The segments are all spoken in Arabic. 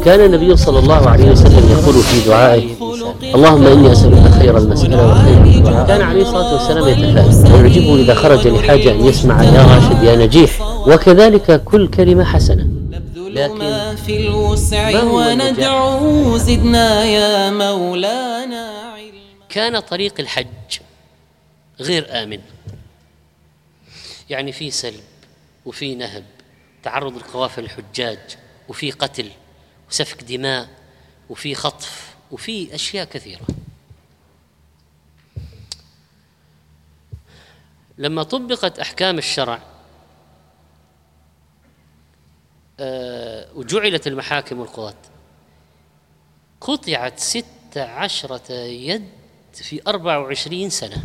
كان النبي صلى الله عليه وسلم يقول في دعائه: اللهم إني أسألك خير المسألة وخير الدعاء. كان عليه الصلاة والسلام يتفائل ويعجبه إذا خرج لحاجة أن يسمع: يا راشد يا نجيح. وكذلك كل كلمة حسنة. لكن في الوسع وندعو زدنا يا مولانا علما. كان طريق الحج غير آمن، يعني في سلب وفي نهب، تعرض القوافل الحجاج، وفي قتل وسفك دماء، وفي خطف، وفي أشياء كثيرة. لما طبقت أحكام الشرع وجعلت المحاكم والقضاة، قطعت 16 يد في 24 سنة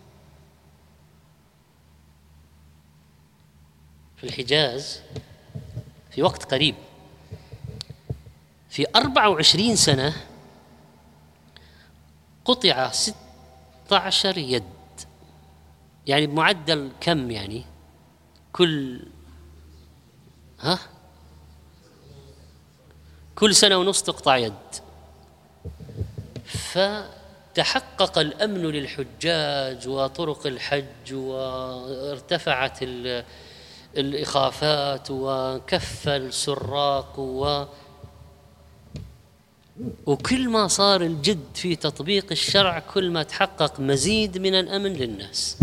في الحجاز، في وقت قريب. في 24 سنة قطع 16 يد، يعني بمعدل كم؟ يعني كل سنة ونص تقطع يد. فتحقق الأمن للحجاج وطرق الحج، وارتفعت الإخافات، وكف السراق، وكل ما صار الجد في تطبيق الشرع كل ما تحقق مزيد من الأمن للناس.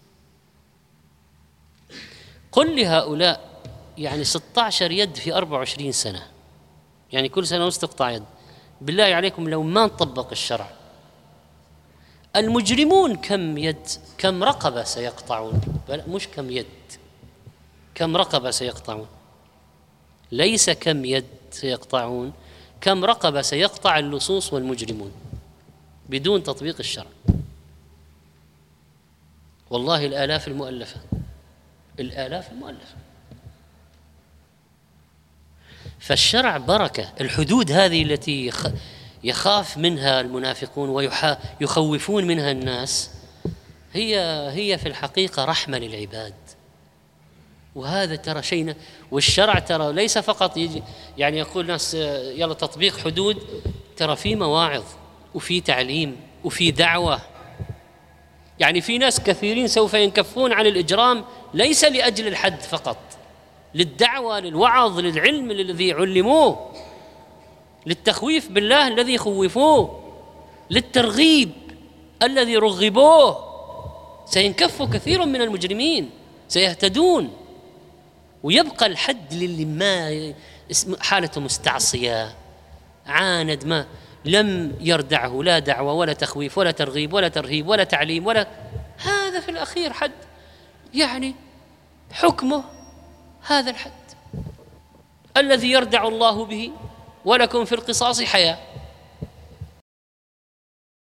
قل لهؤلاء يعني 16 يد في 24 سنة، يعني كل سنة ونص تقطع يد. بالله عليكم لو ما نطبق الشرع، المجرمون كم يد، كم رقبة سيقطعون؟ مش كم يد، كم رقبة سيقطعون؟ ليس كم يد سيقطعون، كم رقبة سيقطع اللصوص والمجرمون بدون تطبيق الشرع. والله الآلاف المؤلفة، الآلاف المؤلفة. فالشرع بركة. الحدود هذه التي يخاف منها المنافقون ويخوفون منها الناس هي في الحقيقة رحمة للعباد. وهذا ترى شيء، والشرع ترى ليس فقط يجي يعني يقول الناس يلا تطبيق حدود، ترى في مواعظ وفي تعليم وفي دعوة. يعني في ناس كثيرين سوف ينكفون عن الإجرام ليس لأجل الحد فقط، للدعوة، للوعظ، للعلم الذي علموه، للتخويف بالله الذي خوفوه، للترغيب الذي رغبوه. سينكف كثير من المجرمين، سيهتدون، ويبقى الحد للي ما حالته مستعصية، عاند، ما لم يردعه لا دعوة ولا تخويف ولا ترغيب ولا ترهيب ولا تعليم ولا هذا في الأخير حد، يعني حكمه هذا الحد الذي يردع الله به: ولكم في القصاص حياة.